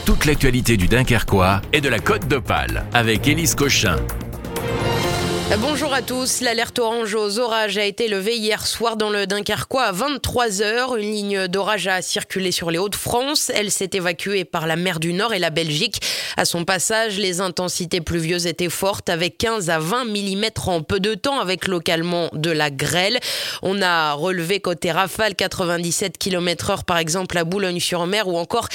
toute l'actualité du Dunkerquois et de la Côte d'Opale avec Élise Cochin. Bonjour à tous. L'alerte orange aux orages a été levée hier soir dans le Dunkerquois à 23h. Une ligne d'orage a circulé sur les Hauts-de-France. Elle s'est évacuée par la mer du Nord et la Belgique. À son passage, les intensités pluvieuses étaient fortes avec 15 à 20 mm en peu de temps avec localement de la grêle. On a relevé côté rafale 97 km/h par exemple à Boulogne-sur-Mer ou encore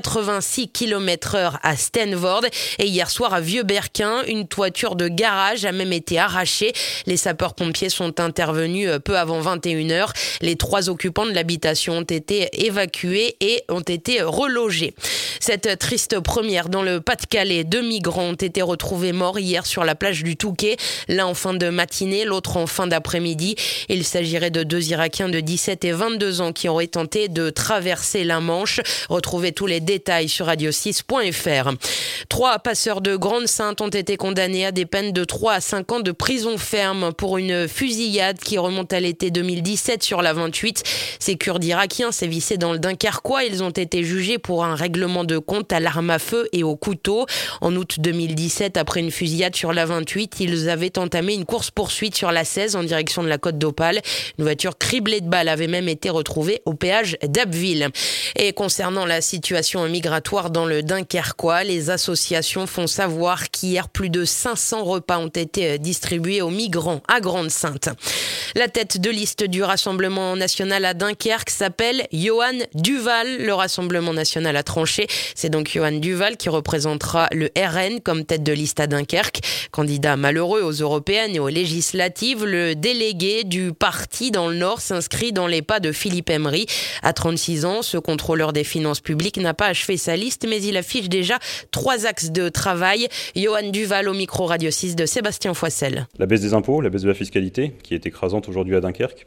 86 km/h à Steenvoorde. Et hier soir à Vieux-Berquin, une toiture de garage a même été arrachée. Les sapeurs-pompiers sont intervenus peu avant 21h. Les 3 occupants de l'habitation ont été évacués et ont été relogés. Cette triste première dans le Pas-de-Calais, 2 migrants ont été retrouvés morts hier sur la plage du Touquet. L'un en fin de matinée, l'autre en fin d'après-midi. Il s'agirait de 2 Irakiens de 17 et 22 ans qui auraient tenté de traverser la Manche. Retrouvez tous les détails sur radio6.fr. 3 passeurs de Grande-Synthe ont été condamnés à des peines de 3 à 5 ans de prison ferme pour une fusillade qui remonte à l'été 2017 sur la 28. Ces Kurdes irakiens sévissaient dans le Dunkerquois. Ils ont été jugés pour un règlement de compte à l'arme à feu et au couteau. En août 2017, après une fusillade sur la 28, ils avaient entamé une course-poursuite sur la 16 en direction de la Côte d'Opale. Une voiture criblée de balles avait même été retrouvée au péage d'Abbeville. Et concernant la situation migratoire dans le Dunkerquois, les associations font savoir qu'hier, plus de 500 repas ont été distribués aux migrants à Grande-Synthe. La tête de liste du Rassemblement national à Dunkerque s'appelle Johan Duval. Le Rassemblement national a tranché. C'est donc Johan Duval qui représentera le RN comme tête de liste à Dunkerque. Candidat malheureux aux européennes et aux législatives, le délégué du parti dans le Nord s'inscrit dans les pas de Philippe Emery. À 36 ans, ce contrôleur des finances publiques n'a pas achevé sa liste, mais il affiche déjà 3 axes de travail. Johan Duval au micro Radio 6 de Sébastien Foissel. La baisse des impôts, la baisse de la fiscalité, qui est écrasante aujourd'hui à Dunkerque,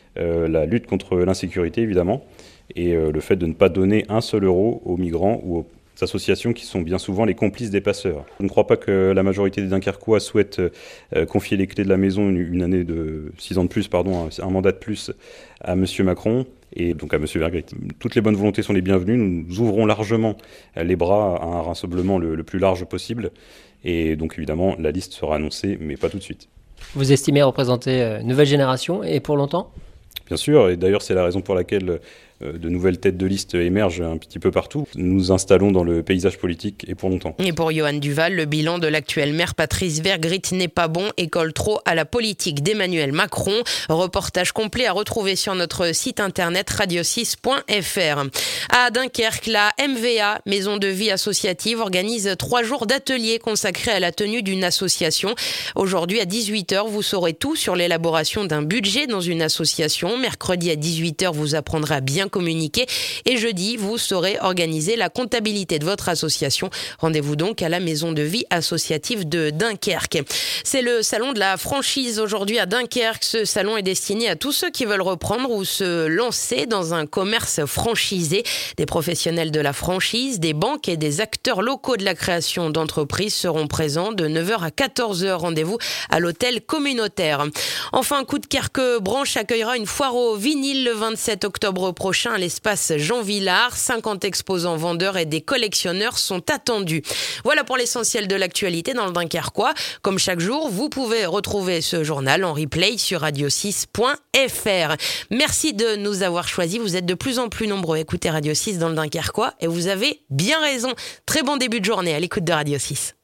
la lutte contre l'insécurité évidemment, et le fait de ne pas donner un seul euro aux migrants ou aux associations qui sont bien souvent les complices des passeurs. Je ne crois pas que la majorité des Dunkerquois souhaitent confier les clés de la maison une année de 6 ans de plus, un mandat de plus à M. Macron et donc à M. Vergrit. Toutes les bonnes volontés sont les bienvenues. Nous ouvrons largement les bras à un rassemblement le plus large possible. Et donc évidemment, la liste sera annoncée, mais pas tout de suite. Vous estimez représenter une nouvelle génération et pour longtemps ? Bien sûr, et d'ailleurs c'est la raison pour laquelle de nouvelles têtes de liste émergent un petit peu partout. Nous nous installons dans le paysage politique et pour longtemps. Et pour Johan Duval, le bilan de l'actuel maire Patrice Vergrit n'est pas bon et colle trop à la politique d'Emmanuel Macron. Reportage complet à retrouver sur notre site internet radio6.fr. À Dunkerque, la MVA, Maison de Vie Associative, organise 3 jours d'ateliers consacrés à la tenue d'une association. Aujourd'hui à 18h, vous saurez tout sur l'élaboration d'un budget dans une association. Mercredi à 18h, vous apprendrez à bien communiquer. Et jeudi, vous saurez organiser la comptabilité de votre association. Rendez-vous donc à la Maison de Vie Associative de Dunkerque. C'est le salon de la franchise aujourd'hui à Dunkerque. Ce salon est destiné à tous ceux qui veulent reprendre ou se lancer dans un commerce franchisé. Des professionnels de la franchise, des banques et des acteurs locaux de la création d'entreprises seront présents de 9h à 14h. Rendez-vous à l'hôtel communautaire. Enfin, Coudekerque-Branche accueillera une foire au vinyle le 27 octobre prochain à l'espace Jean Villard. 50 exposants, vendeurs et des collectionneurs sont attendus. Voilà pour l'essentiel de l'actualité dans le Dunkerquois. Comme chaque jour, vous pouvez retrouver ce journal en replay sur radio6.fr. Merci de nous avoir choisis. Vous êtes de plus en plus nombreux à écouter Radio 6 dans le Dunkerquois et vous avez bien raison. Très bon début de journée à l'écoute de Radio 6.